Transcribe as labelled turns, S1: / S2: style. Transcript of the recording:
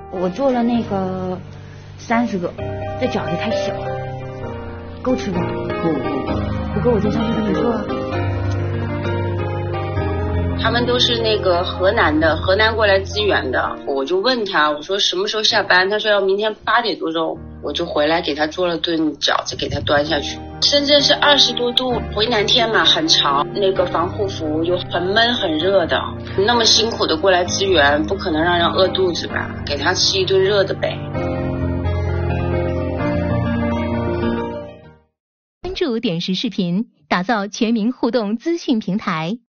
S1: 我做了那个30个，这饺子太小了，够吃不？不够我再上去给你做。
S2: 他们都是那个河南过来支援的，我就问他，我说什么时候下班？他说要明天8点多钟，我就回来给他做了顿饺子，给他端下去。深圳是20多度，回南天嘛，很长，那个防护服又很闷很热的，那么辛苦的过来支援，不可能让人饿肚子吧？给他吃一顿热的呗。
S3: 关注点石视频，打造全民互动资讯平台。